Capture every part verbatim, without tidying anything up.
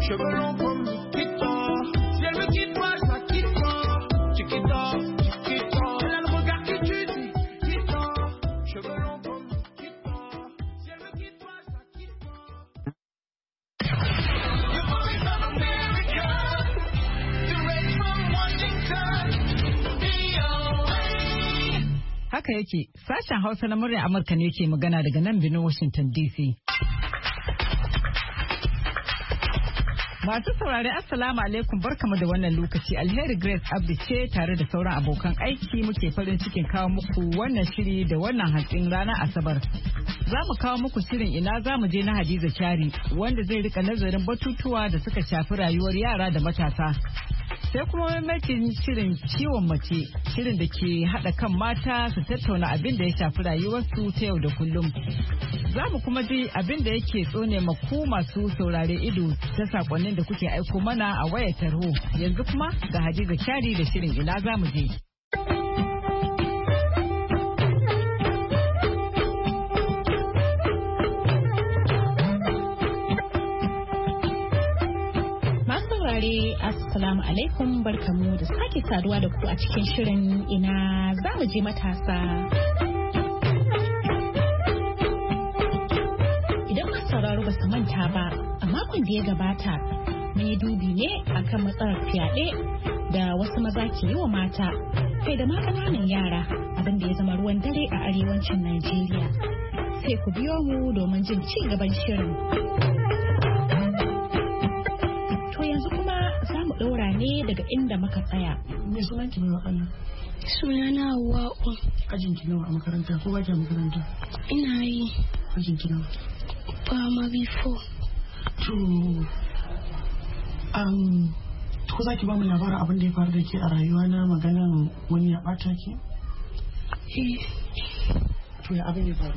cheveux longs comme Nikita. Si elle me quitte pas, je la quitte pas. Chiquita, chiquita. Elle a le regard qui tue, Nikita. Cheveux longs comme Nikita. Si elle me quitte pas, je la quitte pas. Your voice of America, direct from Washington, V O A. Haka yake, sashen Hausa na murya Amurka ne ke magana daga nan birnin Washington D C. Masu saurari Assalamu alaikum, barkamu da wannan lokaci. Alheri Grace Abdi ce tare da sauran abokan aiki muke farin cikin kawo muku wannan shiri da wannan hantsin ranar Asabar. Za mu kawo muku shirin ina za mu je na Hadiza Kyari wanda zai rika nazarin batutuwa da suka shafi rayuwar yara da matasa. Sai kuma maimakin shirin ciwon mace, shirin da ke haɗa kan mata su tattauna abin da ya shafi rayuwarsu ta yau da kullum. Za mu kuma ji abin da yake tsone maku masu saurare ido ta sakonnin da kuke aiko mana a wayar tarho. Yanzu kuma ga Hadiza Kyari da shirin ina za mu je. Assalamu alaikum, barkamu da sake saduwa da ku a cikin shirin ina za mu je matasa. Idan masu sauraro ba su manta ba, a makon da ya gabata mun yi dubi ne akan matsalar fyaɗe da wasu maza ke yi wa mata, kai da ma ƙananan yara, abin da ya zama ruwan dare a arewacin Najeriya. Sai ku biyo mu domin jin ci gaban shirin. Ɗora ne daga inda muka tsaya. Me sunan ki mai wakana? Sunana Hawwa'u. Ajin ki nawa a makaranta ko baki a makaranta? Ina yi. Ajin ki nawa? Primary four. To, um, ko za ki ba mu labarin abin da ya faru da ke a rayuwa na maganan wani ya ɓata ki? Eh. To ya abin ya faru?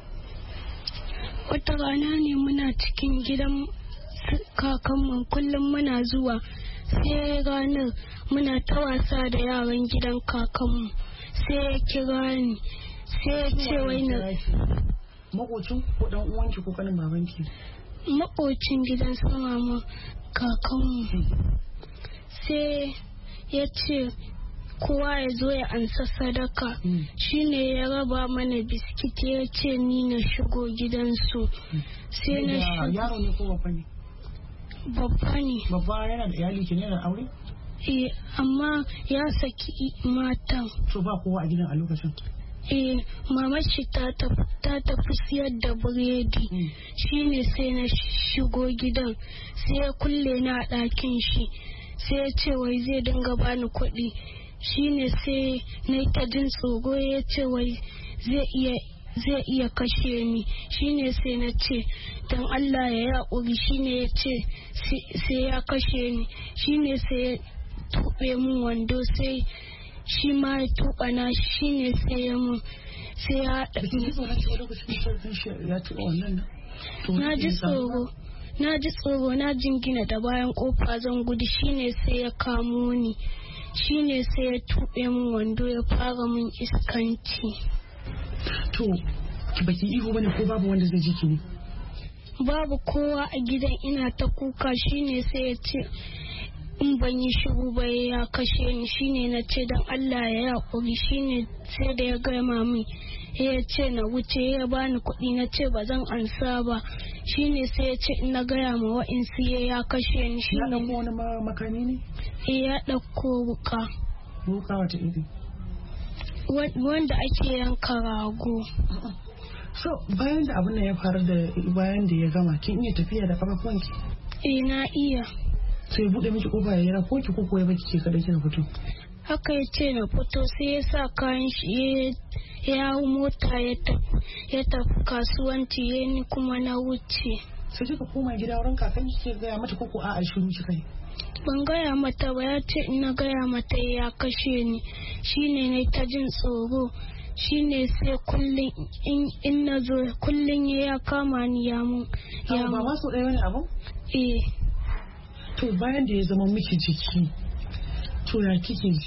Wata rana ne muna cikin gidan kakanmu, kullum muna zuwa. Sai ranar muna ta wasa da yaran gidan kakanmu, sai ya kira ni, sai ya ce wai na makocin ko dan uwanki ko kanin babanki? Makocin gidan su mama kakanmu. Sai ya ce kowa ya zo ya ansa sadaka. Shine ya raba mana biskit, ya ce ni na shigo gidansu. Sai na shigo. Yaro ne ko babba ne? Babba ne. Babba yana da iyali ke, yana da aure? Eh, amma ya saki matan. To ba kowa a gidan a lokacin? Eh, mama shi ta tafi siyar da biredi. Mm. Shine sai na shigo gidan, sai ya kulle na a ɗakin shi, sai ya ce wai zai dinga bani kuɗi. Shine sai na ta jin tsoro, ya ce wai zai iya zai iya kashe ni. Shine sai na ce don Allah ya yaƙuri. Shine ya ce sai ya kashe ni. Shine sai ya tuɓe mun wando, sai shi ma ya tuɓa na. Shine sai ya mun sai ya na ji tsoro na ji tsoro na jingina da bayan kofa zan gudu. Shine sai ya kamo ni. Shine sai ya tuɓe mun wando, ya fara mun iskanci. To, baki ihu bane ko babu wanda zai ji ki ne? Babu kowa a gidan, ina ta kuka. Shine sai ya ce in ban yi shiru ba ya kashe ni. Shine na ce don Allah ya yaƙuri. Shine sai da ya gama min, ya ce na wuce, ya bani kuɗi, na ce ba zan ansa ba. Shine sai ya ce in na gaya ma wa'insu ya kashe ni. Ya ɗauko wani makami ne? Eh, ya ɗauko wuka. Wuka wata iri? Wanda ake yanka rago. So bayan da abin da ya faru da bayan da ya gama, kin iya tafiya da kafafuwanki? Eh, na iya. Sai bude miki kofa ya yara ko ki ko ya baki ke kada kina fito? Haka ya ce na fito, sai ya sa kayan shi ya hau mota ya tafi kasuwanci, ya ni kuma na wuce. Sai kika koma gida wurin kakan ki gaya mata koko a a shiru kika yi? Ban gaya mata ba, ya ce ina gaya mata ya kashe ni. Shine ne ta jin tsoro. Shine sai kullum in na zo kullum ya kama ni ya mun. Ya ba ma so ɗaya wani abu? Eh. To bayan da ya zama miki jiki, to ya kike ji?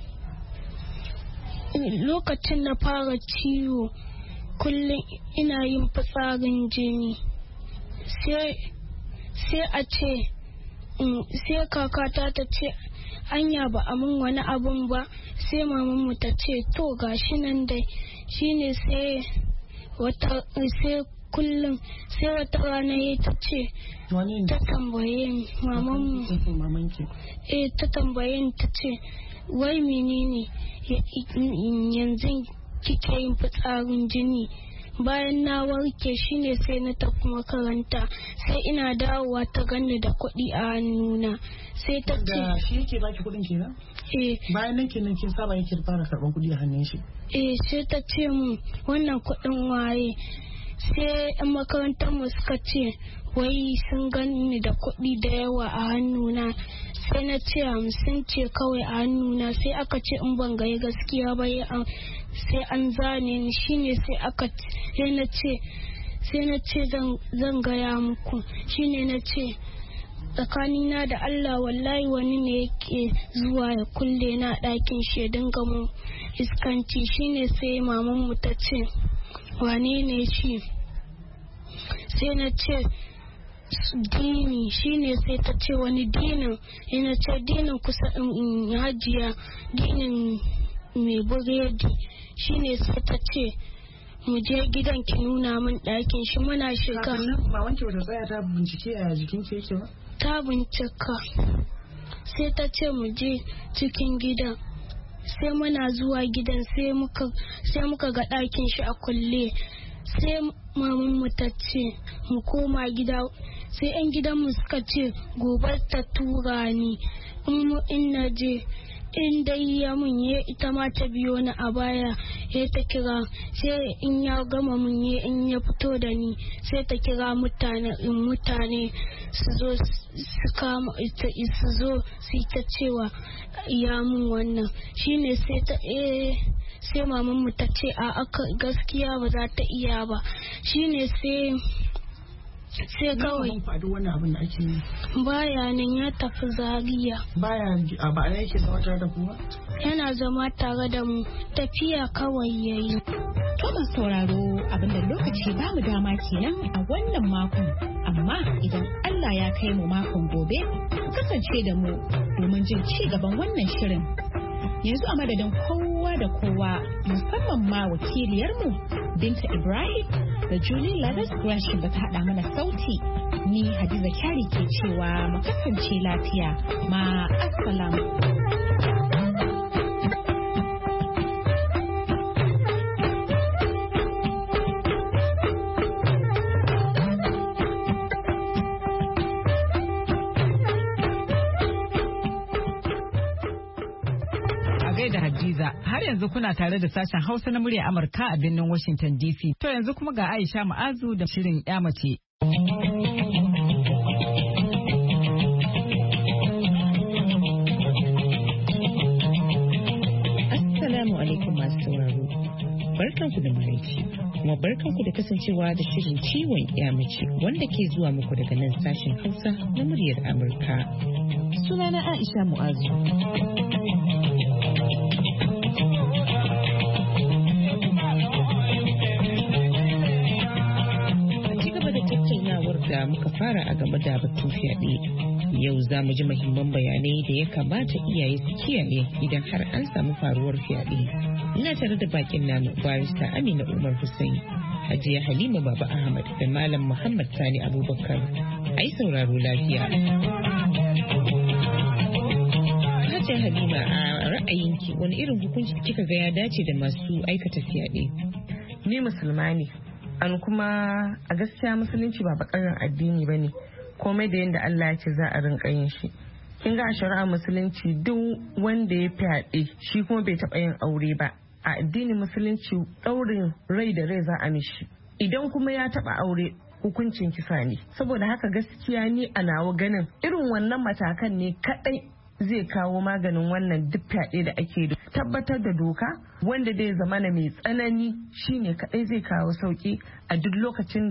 Lokacin na fara ciwo, kullum ina yin fitsarin jini. Sai sai a ce sai kakata ta ce anya ba a mun wani abun ba, sai mamanmu ta ce to gashi nan dai. Shine sai wata sai kullum sai wata rana ya ta ce ta tambaye mamanmu eh ta tambaye ta ce wai menene yanzu kike yin fitsarin jini. Bayan na warke shine sai na tafi makaranta, sai ina dawowa ta ganni da kuɗi a hannuna, sai ta ce shi yake baki kuɗin kenan? Eh. Bayan nan kenan kin saba yake fara karban kuɗi a hannun shi? Eh, sai ta ce mu wannan kuɗin waye. Sai yan makarantar mu suka ce wai sun gani da kuɗi da yawa a hannuna, sai na ce hamsin ce kawai a hannuna, sai aka ce in ban gayi gaskiya ba sai an zane ni. Shine sai aka sai na ce sai na ce zan gaya muku. Shine na ce tsakanina da Allah wallahi wani ne yake zuwa ya kulle na ɗakin shi ya dinga mu iskanci. Shine sai maman mu ta ce wane ne shi, sai na ce dini. Shine sai ta ce wani dinin, yana ce dinin kusa in hajiya dinin mai buredi. Shine sai ta ce mu je gidan ki nuna min ɗakin shi. Muna shiga. Ba wanke wata tsaya ta bincike a jikin ki yake ba? Ta bincika, sai ta ce mu je cikin gidan. Sai muna zuwa gidan sai muka sai muka ga ɗakin shi a kulle. Sai maman mu ta ce mu koma gida. Sai yan gidan mu suka ce gobe ta tura ni in na je. In dai ya mun ye ita ma ta biyo ni a baya, ya ta kira. Sai in ya gama mun ye in ya fito da ni, sai ta kira mutane in mutane su zo su kama ita su zo su ta cewa ya mun wannan. Shine sai ta eh sai maman mu ta ce a aka gaskiya ba za ta iya ba. Shine sai sai kawai wannan abin da ake yi baya nan, ya tafi Zaria. Baya a ba yake zama tare da kuma? Yana zama tare da mu, tafiya kawai yayi. To ban sauraro abinda lokaci ba mu dama kenan a wannan makon, amma idan Allah ya kai mu makon gobe ku kasance da mu domin jin ci gaban wannan shirin. Yanzu a madadin kowa da kowa, musamman ma wakiliyarmu Binta Ibrahim da Julie Ladas Gresham da ta haɗa mana sauti, ni Hadiza Kyari ke cewa mu kasance lafiya. Ma assalamu. da Hadiza, har yanzu kuna tare da sashen Hausa na murya Amurka a birnin Washington D C. To yanzu kuma ga Aisha Ma'azu da shirin ƴa mace. Assalamu alaikum masu sauraro. Barkanku da maraici, kuma barkanku da kasancewa da shirin ciwon ƴa mace wanda ke zuwa muku daga nan sashen Hausa na muryar Amurka. Sunana Aisha Mu'azu. Da muka fara a game da batun fyaɗe, yau za mu ji muhimman bayanai da ya kamata iyaye su kiyaye idan har an samu faruwar fyaɗe. Ina tare da bakin namu barista Amina Umar Hussein, Hajiya Halima Baba Ahmad da Malam Muhammad Sani Abubakar. Ai sauraro lafiya. Hajiya Halima, a ra'ayinki wani irin hukunci kika ga ya dace da masu aikata fyaɗe? Ni musulma ne. An kuma a gaskiya musulunci ba bakarin addini ba ne, komai da yadda Allah ya ce za a rinka yin shi. Kin ga a shari'ar musulunci duk wanda ya fyaɗe shi kuma bai taɓa yin aure ba, a addinin musulunci ɗaurin rai da rai za a mishi. Idan kuma ya taɓa aure hukuncin kisa ne. Saboda haka gaskiya ni a nawa ganin irin wannan matakan ne kaɗai zai kawo maganin wannan duk fyaɗe da ake da tabbatar da doka wanda zai zama na mai tsanani shine kadai zai kawo sauki a duk lokacin da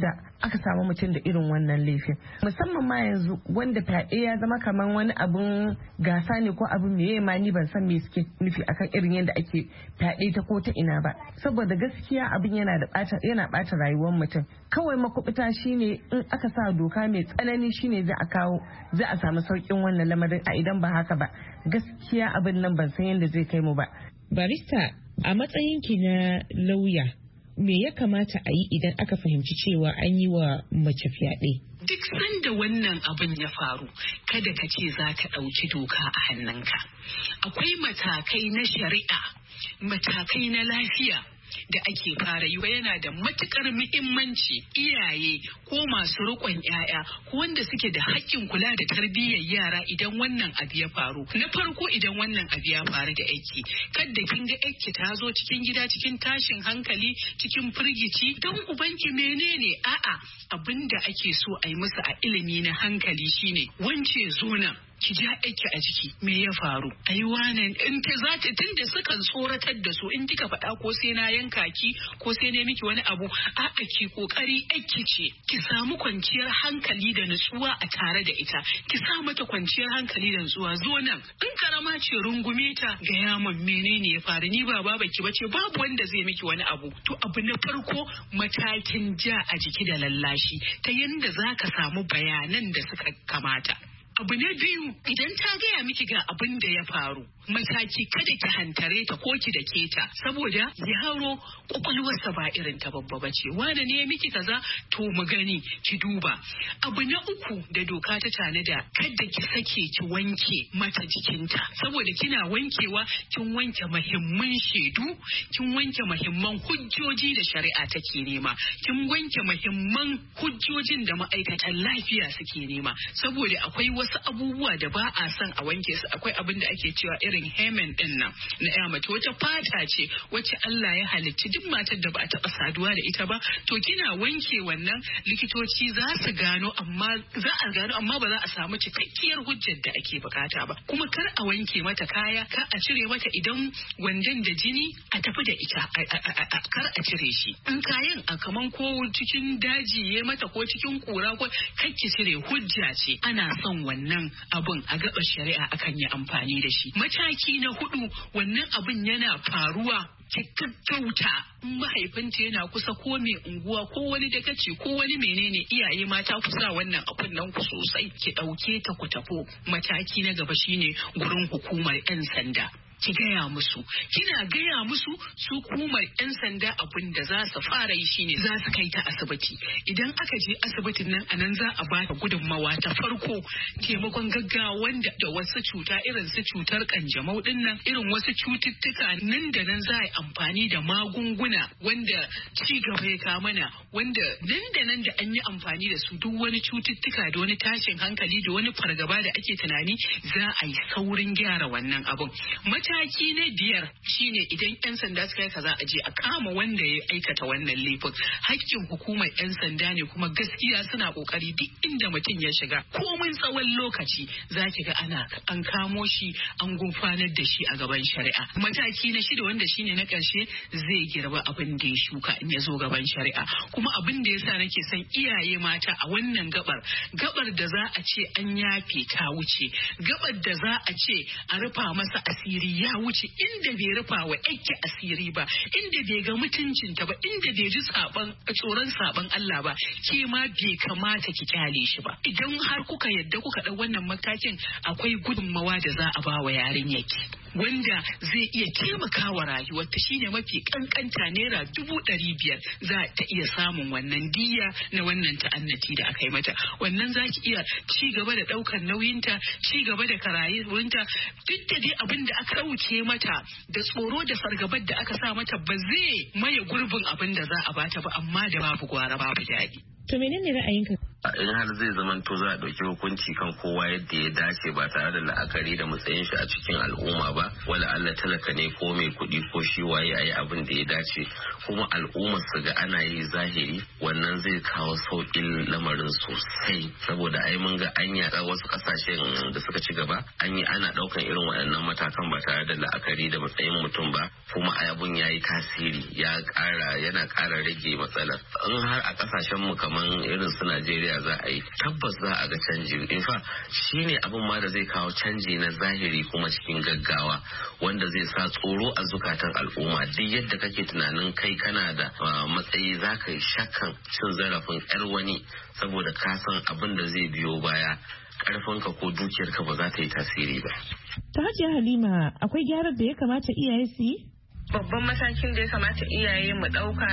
aka samu mutum da irin wannan laifin, musamman ma yanzu wanda fyaɗe ya zama kamar wani abun gasa ne ko abin meye ma ni ban san me suke nufi akan irin yadda ake fyaɗe ta ko ta ina ba, saboda gaskiya abin yana da ɓata yana ɓata rayuwar mutum. Kawai makubuta shine in aka sa doka mai tsanani shine za a kawo za a samu sauƙin wannan lamarin, a idan ba haka ba gaskiya abin nan ban san yadda zai kai mu ba. Barista, a matsayinki na lauya, me ya kamata a yi idan aka fahimci cewa an yi wa mace fyaɗe? Duk sanda wannan abin ya faru, kada ka ce za ka ɗauki doka a hannunka. Akwai matakai na shari'a, matakai na lafiya da ake fara yi, yana da matukar muhimmanci iyaye ko masu riƙon 'ya'ya ko wanda suke da haƙƙin kula da tarbiyyar yara idan wannan abu ya faru. Na farko, idan wannan abu ya faru da aiki, kadda kin ga aiki ta zo cikin gida cikin tashin hankali, cikin firgici, don ubanki menene, a'a abinda ake so a yi musu a ilimi na hankali shine wance zo nan ki ja aiki a jiki, me ya faru, ai wannan in ta za ta tunda sukan tsoratar da su, in kika faɗa ko sai na yanka ki ko sai ne miki wani abu, a'a ki kokari aiki ce ki samu kwanciyar hankali da nutsuwa a tare da ita, ki sa mata kwanciyar hankali da nutsuwa, zo nan in karama ce rungume ta, ga yaman menene ya faru, ni ba babaki bace, babu wanda zai miki wani abu. To abu na farko matakin ja a jiki da lallashi ta yanda zaka samu bayanan da suka kamata. Abu na biyu, idan ta gaya miki ga abin da ya faru, mataki kada ki hantare ta ko ki dake ta, saboda yaro kwakwalwarsa ba irin ta babba bace, wane ne miki kaza, to mu gani ki duba. Abu na uku da doka ta tanada, kada ki sake ki wanke mata jikinta, saboda kina wankewa kin wanke muhimman shaidu, kin wanke muhimman hujjoji da shari'a take nema, kin wanke muhimman hujjojin da ma'aikatan lafiya suke nema, saboda akwai wasu abubuwa da ba a son a wanke su. Akwai abin da ake cewa irin hemen din nan na ya mace, wata fata ce wacce Allah ya halicci duk matar da ba a taɓa saduwa da ita ba, to kina wanke wannan likitoci za su gano, amma za a gano amma ba za a samu cikakkiyar hujjar da ake bukata ba. Kuma kar a wanke mata kaya, kar a cire mata idan wandon da jini a tafi da ita, kar a cire shi. In kayan a kaman ko cikin daji ya mata ko cikin kura ko kar ki cire, hujja ce ana son wannan abun a gaɓar shari'a akan yi amfani da shi. Mataki na hudu, wannan abun yana faruwa ki gaggauta, mahaifinta yana kusa ko mai unguwa ko wani dagaci ko wani menene, iyaye mata ku sa wannan abun nan ku sosai, ki ɗauke ta ku tafo. Mataki na gaba shine gurin hukumar 'yan sanda. Ki gaya musu, kina gaya musu su hukumar 'yan sanda abin da za su fara yi shine za su kai ta asibiti. Idan aka je asibitin nan anan za a ba ta gudunmawa ta farko, taimakon gaggawa wanda da wasu cuta irin su cutar kanjamau din nan, irin wasu cututtuka nan da nan za a yi amfani da magunguna wanda ci gaba ya kawo mana, wanda nan da nan da an yi amfani da su duk wani cututtuka da wani tashin hankali da wani fargaba da ake tunani za a yi saurin gyara wannan abun. Mataki na biyar shine idan 'yan sanda suka yi kaza a je a kama wanda ya aikata wannan laifin. Hakkin hukumar 'yan sanda ne, kuma gaskiya suna kokari duk inda mutum ya shiga komai tsawon lokaci za ki ga ana an kamo shi an gurfanar da shi a gaban shari'a. Mataki na shida wanda shine na ƙarshe, zai girba abin da ya shuka in ya zo gaban shari'a. Kuma abin da yasa nake son iyaye mata a wannan gabar, gabar da za a ce an yafe ta wuce, gabar da za a ce a rufa masa asiri ya wuce, inda bai rufa wa yake asiri ba, inda bai ga mutuncinta ba, inda bai ji saban tsoron saban Allah ba, ke ma bai kamata ki kyale shi ba. Idan har kuka yadda kuka ɗau wannan matakin, akwai gudunmawa da za a ba wa yarinyarki wanda zai iya taimakawa rayuwarta, shine mafi kankanta naira dubu ɗari biyar za ta iya samun wannan diya na wannan ta'annati da aka yi mata. Wannan za ki iya ci gaba da ɗaukar nauyinta, ci gaba da karayuwinta, duk da dai abin da aka ɗauke mata da tsoro da fargabar da aka sa mata ba zai maye gurbin abin da za a bata ba, amma da babu gwara babu daɗi. To menene ra'ayinka? in har zai zamanto za a ɗauki hukunci kan kowa yadda ya dace ba tare da la'akari da matsayin shi a cikin al'umma ba, wala Allah talaka ne ko mai kuɗi ko shi waye a yi abin da ya dace, kuma al'ummar su ga ana yi zahiri, wannan zai kawo sauƙin lamarin sosai. Saboda ai mun ga an yaɗa wasu ƙasashen da suka ci gaba an yi ana ɗaukan irin waɗannan matakan ba tare da la'akari da matsayin mutum ba, kuma abun ya yi tasiri, ya ƙara yana ƙara rage matsalar. In har a ƙasashen mu kamar irin su Najeriya za a yi, tabbas za a ga canji. In fa shi ne abin ma da zai kawo canji na zahiri kuma cikin gaggawa, wanda zai sa tsoro a zukatan al'umma. Duk yadda kake tunanin kai kana da matsayi za ka yi shakkan cin zarafin yar wani saboda ka san abin da zai biyo baya, karfinka ko dukiyarka ba za ta yi tasiri ba. Ta Hajiya Halima, akwai gyarar da ya kamata iyaye su yi? Babban matakin da ya kamata iyaye mu ɗauka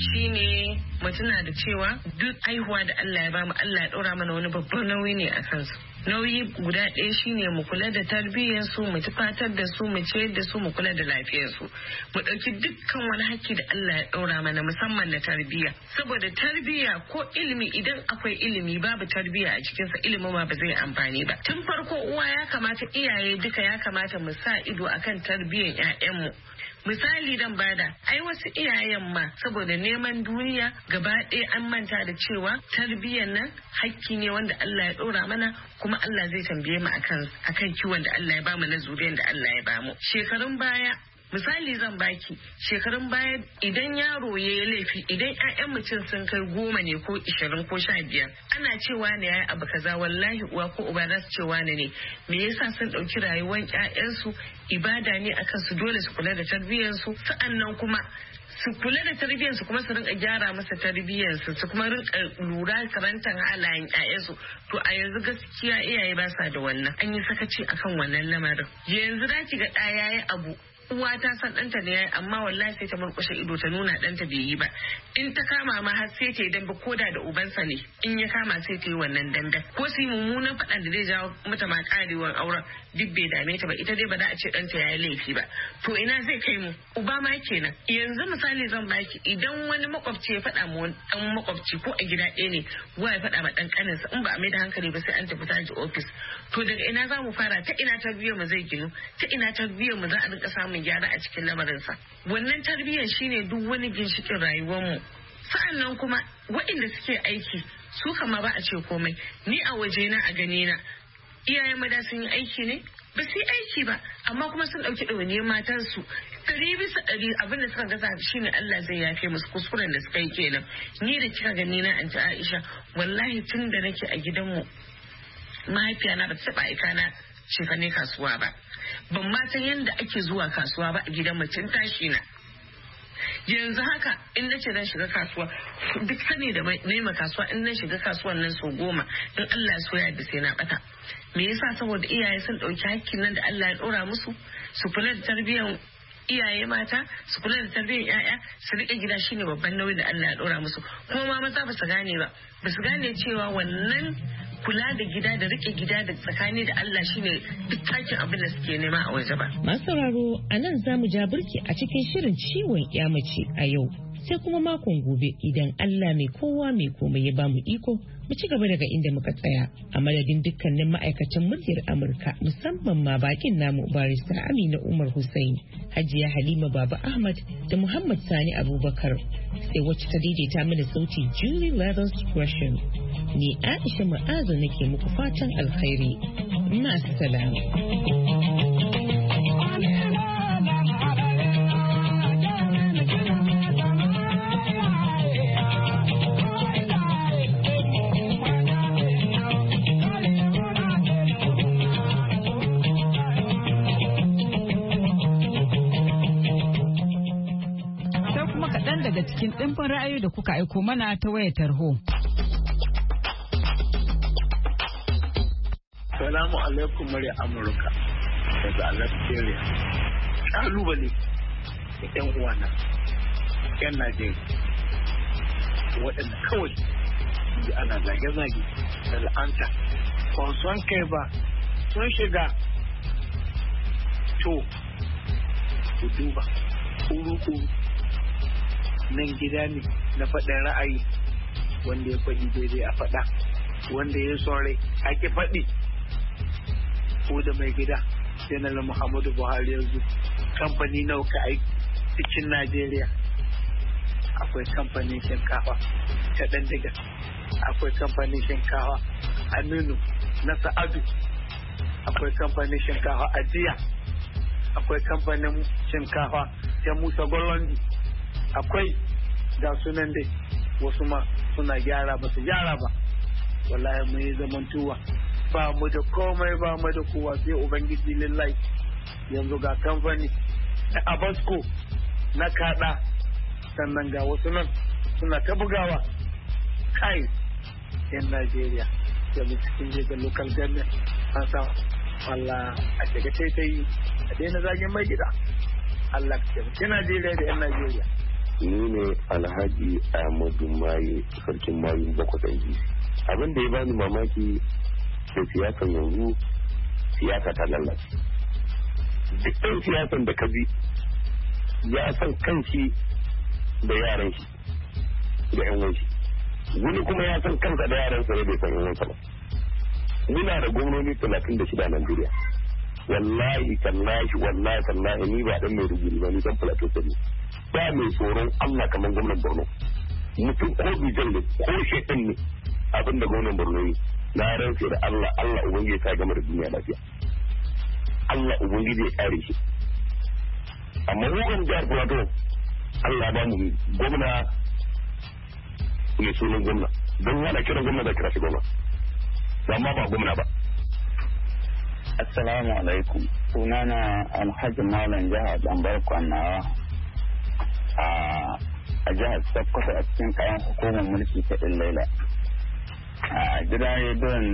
shine mu tuna da cewa duk aihuwa da Allah ya bamu, Allah ya ɗora mana wani babban nauyi ne a kansu. Nauyi guda ɗaya shine mu kula da tarbiyyarsu, mu tufatar da su, mu ciyar da su, mu kula da lafiyarsu. Mu ɗauki dukkan wani hakki da Allah ya ɗora mana, musamman na tarbiyya. Saboda tarbiyya ko ilimi, idan akwai ilimi babu tarbiyya a cikinsa, ilimin ma ba zai amfani ba. Tun farko uwa ya kamata, iyaye duka ya kamata mu sa ido akan tarbiyyar 'ya'yanmu. Misali dan bada, ai wasu iyayen ma saboda neman duniya gaba ɗaya an manta da cewa tarbiyyar nan hakki ne wanda Allah ya ɗora mana, kuma Allah zai tambaye mu akan akan kiwon da Allah ya bamu na zuriyar da Allah ya bamu. Shekarun baya, misali zan baki, shekarun baya idan yaro ya yi laifi, idan 'ya'yan mutum sun kai goma ne ko ishirin ko sha biyar, ana cewa ne ya yi abu kaza, wallahi uwa ko uba za su cewa ne ne me yasa sun ɗauki rayuwar 'ya'yansu ibada ne akan su, dole su kula da tarbiyyarsu, sa'annan kuma su kula da tarbiyyarsu kuma su rinka gyara masa tarbiyyarsu, su kuma rinka lura karantar halayen 'ya'yansu. To a yanzu gaskiya iyaye ba sa da wannan, an yi sakaci akan wannan lamarin. Yanzu da ki ga ɗaya yayi abu, uwa ta san ɗanta ne yayi, amma wallahi sai ta murƙushe ido ta nuna ɗanta bai yi ba. In ta kama ma har sai ta yi dambe, ko da da ubansa ne, in ya kama sai ta yi wannan dambe, ko su yi mummunan faɗan da zai jawo mata ma ƙarewar auren, duk bai dame ta ba, ita dai ba za a ce ɗanta ya yi laifi ba. To ina zai kai mu? Uba ma kenan. Yanzu misali zan baki, idan wani makwabci ya faɗa ma wani ɗan makwabci, ko a gida ɗaya ne, wa ya faɗa ma ɗan ƙaninsa, in ba a mai da hankali ba sai an tafi taji ofis. To daga ina za mu fara? Ta ina tarbiyyar mu zai ginu? Ta ina tarbiyyar mu za a rinka samun gyara a cikin lamarinsa? Wannan tarbiyyar shine duk wani ginshikin rayuwarmu. Sa'annan kuma waɗanda suke aiki su kama ba a ce komai. Ni a wajena, a gani na, iyayen mada sun yi aiki ne? Ba su yi aiki ba, amma kuma sun ɗauki ɗawainiyar matansu ɗari bisa ɗari. Abin da suka gaza shine Allah zai yafe musu kuskuren da suka yi kenan. Ni da kika gani na anti Aisha, wallahi tun da nake a gidanmu mahaifiyana ba ta taɓa aika na shekane kasuwa ba. Ban ma san yadda ake zuwa kasuwa ba a gidan mutum tashi na. Yanzu haka in nace zan shiga kasuwa, duk sani da nema kasuwa, in na shiga kasuwan nan sau goma, in Allah so ya da sai na bata. Me yasa? Saboda iyaye sun ɗauki hakkin nan da Allah ya ɗora musu, su kula da tarbiyyar iyaye mata, su kula da tarbiyyar 'ya'ya, su riƙe gida shine babban nauyi da Allah ya ɗora musu. Kuma ma maza ba su gane ba, ba su gane cewa wannan kula da gida da rike gida da tsakani da Allah shine duk takin abin da suke nema a waje ba. Masu sauraro, a nan za mu ja burki a cikin shirin ciwon ya mace a yau. Sai kuma makon gobe idan Allah mai kowa mai komai ya bamu iko, mu ci gaba daga inda muka tsaya. A madadin dukkanin ma'aikatan muryar Amurka, musamman ma bakin namu barista Amina Umar Hussein, Hajiya Halima Baba Ahmad da Muhammad Sani Abubakar. Sai wacce ta daidaita mana sauti Julie Leathers Gresham. Ni Aisha Ma'azu nake muku fatan alkhairi. Ma'assalam. Sai kuma kaɗan daga cikin ɗimbin ra'ayoyi da kuka aiko mana ta wayar tarho. Salamu alaikum murya Amurka daga Algeria. Kalubale da ƴan uwana ƴan Najeriya waɗanda kawai da ana zage-zage da la'anta ba son kai ba sun shiga to ku duba kuru-kuru nan gida ne na faɗin ra'ayi wanda ya faɗi daidai a faɗa wanda ya son rai ake faɗi ko da mai gida janar Muhammadu Buhari yanzu kamfani nawa ka aiki cikin Najeriya. Akwai kamfanin shinkafa ta Dandiga, akwai kamfanin shinkafa Aminu na Sa'adu, akwai kamfanin shinkafa Ajiya, akwai kamfanin shinkafa ta Musa Golondi, akwai ga sunan dai wasu ma suna gyara ba su gyara ba. Wallahi mun yi zamantuwa ba mu da komai ba mu da kowa sai ubangiji lillahi. Yanzu ga kamfani na Abasko na kada, sannan ga wasu nan suna ta bugawa. Kai yan Najeriya da mu cikin jirgin local government an sa Allah a shiga taitayi a daina zagin mai gida. Allah ka taimaki Najeriya da yan Najeriya. Ni ne Alhaji Ahmadu Maye, sarkin Mayu bakwai ɗan abin da ya bani mamaki da siyasan yanzu, siyasa ta lalace. Duk ɗan siyasan da ka bi ya san kanshi da yaran shi da yan wanshi, wani kuma ya san kansa da yaran sa ne bai san yan wansa ba. Muna da gwamnoni talatin da shida a Najeriya. Wallahi tallahi wallahi tallahi ni ba dan mai rubutu ba, ni dan plateau sani. Ba mai tsoron Allah kamar gwamnan Borno. Mutum ko bijan ne ko shekan ne abin da gwamnan Borno yi, na rantse da Allah Allah ubangiji ta gama da duniya lafiya. Allah ubangiji ya kare shi. Amma wurin jihar Plateau Allah ba mu gwamna ne sunan gwamna, don hana kiran gwamna da kira shi gwamna, amma ba gwamna ba. Assalamu alaikum, sunana Alhaji Malam Jihar Lambar Kwanawa a jihar Sokoto a cikin kayan hukumar mulki ta Illaila. A gidan rediyon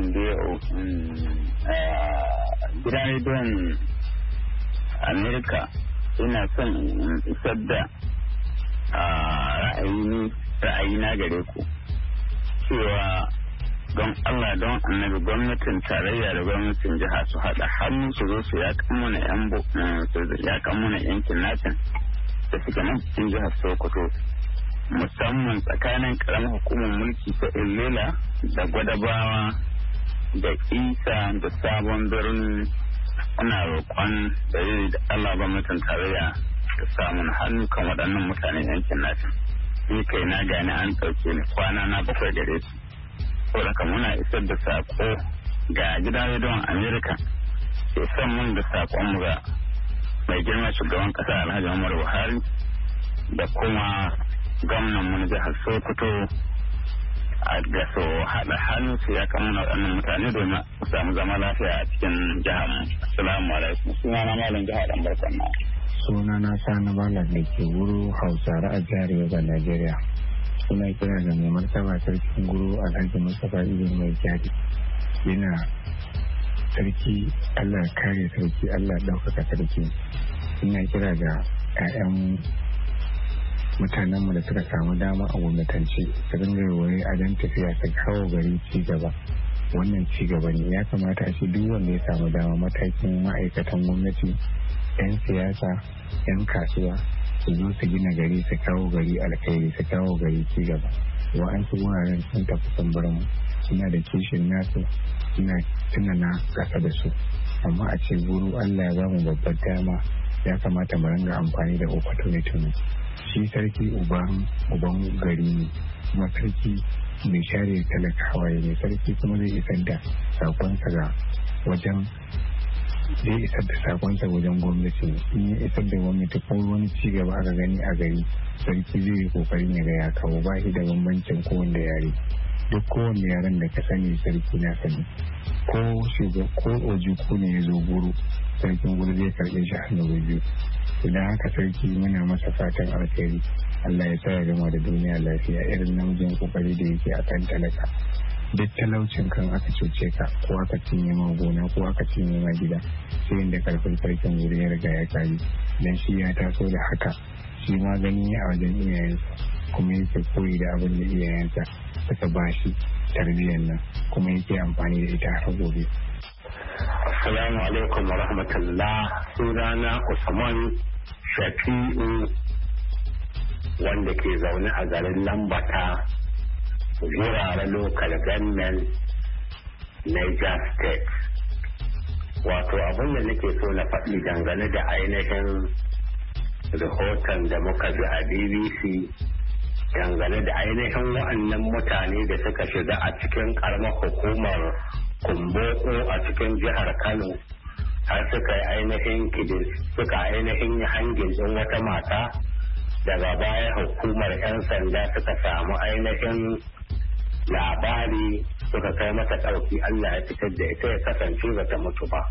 gidan rediyon Amerika ina son isar da ra'ayi na gare ku cewa don Allah don annabi gwamnatin tarayya da gwamnatin jiha su haɗa hannu su zo su yakan mana yankin natin da suke nan cikin jihar Sokoto, musamman tsakanin karamar hukumar mulki ta Ilela da Gwadabawa da Isa da Sabon Birni. Ana roƙon da yi da Allah gwamnatin tarayya da samun hannu kan waɗannan mutanen yankin natin. Ni kai na gani an ɗauke ni kwana na bakwai gare su. Saboda muna isar da saƙo ga gidan rediyon Amerika, ke son mun da saƙon ga mai girma shugaban ƙasa Alhaji Muhammadu Buhari da kuma gwamnan mu na jihar Sokoto a ga so haɗa hannu su ya kama waɗannan mutane domin su samu zama lafiya a cikin jihar mu. Assalamu alaikum. Sunana Malam Jihar ɗan barkan na. Sunana Sani Malam da ke wuro Hausare a jihar Yobe, Najeriya. Suna kira da mai martaba sarkin guru Alhaji Mustapha Ibn Mai Kyari. Yana sarki Allah kare sarki Allah ɗaukaka sarki. Ina kira ga 'ya'yan mutanenmu da suka samu dama a gwamnatance su dinga wani a dan tafiya su kawo gari ci gaba. Wannan ci gaba ne ya kamata a ce duk wanda ya samu dama, matakin ma'aikatan gwamnati, 'yan siyasa, 'yan kasuwa su zo su gina gari su kawo gari alkhairi, su kawo gari ci gaba. Wa'ansu wuraren sun tafi sambarin suna da kishin nasu, suna tunana kasa da su, amma a ce guru Allah ya bamu babbar dama, ya kamata mu ringa amfani da opportunity. Shi sarki uban uban gari ne, kuma sarki mai share talakawa ne, sarki kuma zai isar da sakonsa ga wajen zai isar da sakonsa wajen gwamnati. In ya isar da gwamnati ko wani ci gaba aka gani a gari, sarki zai yi kokarin ya ga ya kawo, ba shi da bambancin kowanne yare. Duk kowanne yaren da ka sani sarki na sani, ko shugaba ko ojuku ne ya zo guru, sarkin guru zai karɓe shi hannu biyu. Idan haka sarki muna masa fatan alkhairi, Allah ya sa ya gama da duniya lafiya, irin namijin kokari da yake a kan talaka. Duk talaucin kan aka cuce ka, ko aka cinye ma gona ko aka cinye ma gida, sai inda karfin sarkin guri ya riga ya kare. Dan shi ya taso da haka, shi ma gani a wajen iyayensa, kuma yake koyi da abin da iyayensa suka bashi tarbiyyar nan, kuma yake amfani da ita har gobe. Assalamu alaikum wa rahmatullah. Sunana Usman Shafi'u, wanda ke zaune a garin Lambata, Jurara Local Government, Niger State. Wato abin da nake so na faɗi dangane da ainihin rahoton da muka ji a B B C dangane da ainihin wa'annan mutane da suka shiga a cikin ƙaramar hukumar Kumbotso a cikin jihar Kano har suka yi ainihin kidin suka ainihin yi hangin ɗin wata mata daga baya hukumar 'yan sanda suka samu ainihin labari suka kai mata ɗauki Allah ya fitar da ita ya kasance ba ta mutu ba.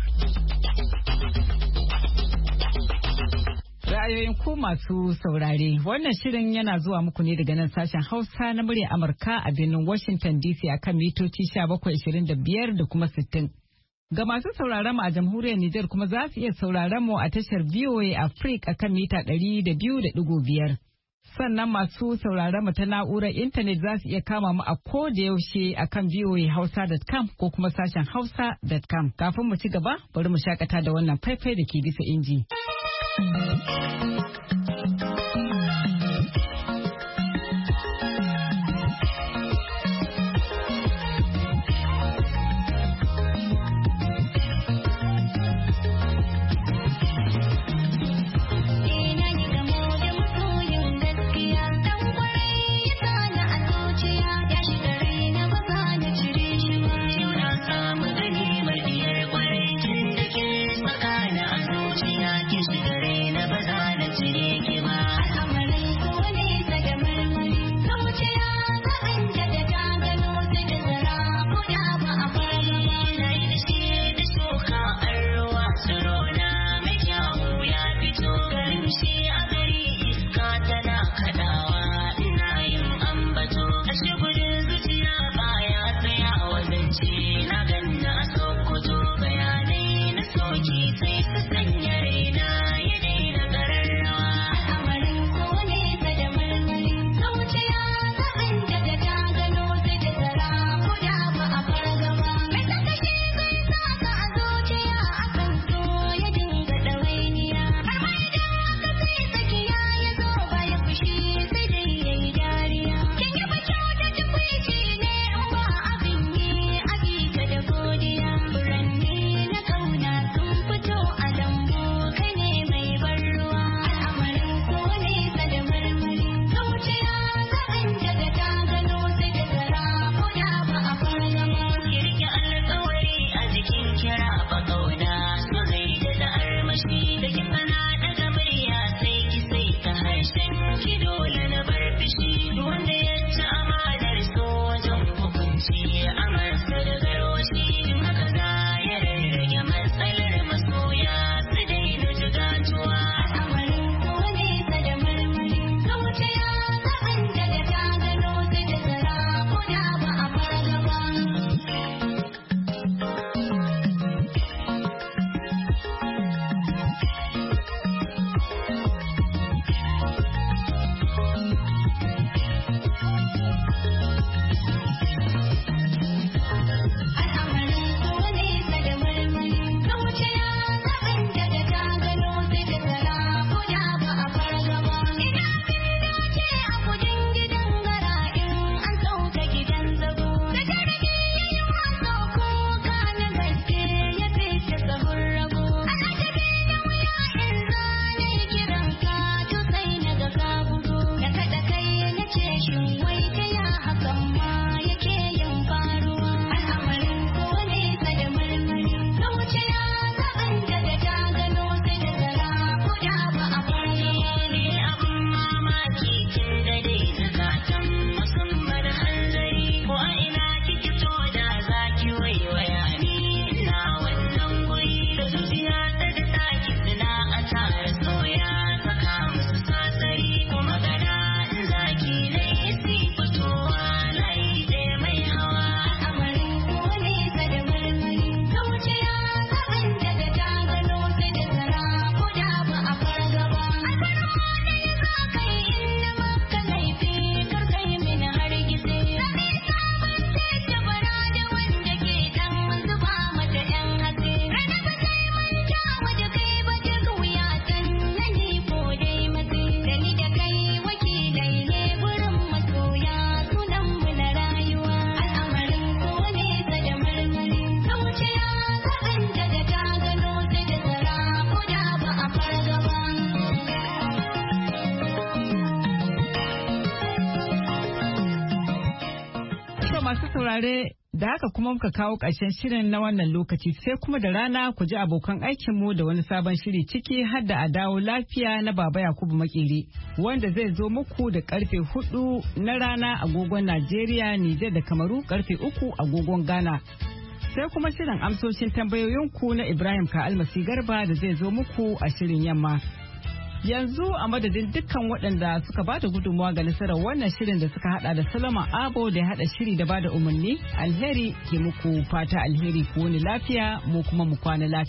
Ra'ayoyin ku masu saurare wannan shirin yana zuwa muku ne daga nan sashen Hausa na murya Amurka a birnin Washington D C akan mitoci bakwai ashirin da biyar da kuma sittin. Ga masu sauraron mu a jamhuriyar Nijar kuma za su iya sauraron mu a tashar V O A Africa akan mita ɗari da biyu da ɗigo biyar. Sannan masu sauraron mu ta na'urar intanet za su iya kama mu a ko da yaushe akan v o a hausa dot com ko kuma sashen hausa dot com. Kafin mu ci gaba, bari mu shakata da wannan faifai da ke bisa inji. Na ganna a Sokoto bayanai na soki sai su sanya raina saurare da haka kuma muka kawo ƙarshen shirin na wannan lokaci sai kuma da rana ku ji abokan aikinmu da wani sabon shiri ciki har da a dawo lafiya na Baba Yakubu Makeri wanda zai zo muku da karfe hudu na rana agogon Najeriya, Nijar da Kamaru karfe uku agogon Ghana. Sai kuma shirin amsoshin tambayoyinku na Ibrahim Ka'almasi Garba da zai zo muku a shirin yamma. Yanzu a madadin dukkan waɗanda suka bada gudunmawa ga nasarar wannan shirin da suka hada da Solomon Abo da ya hada shiri da bada umarni, alheri ke muku fata alheri ku wani lafiya mu kuma mu kwana lafiya.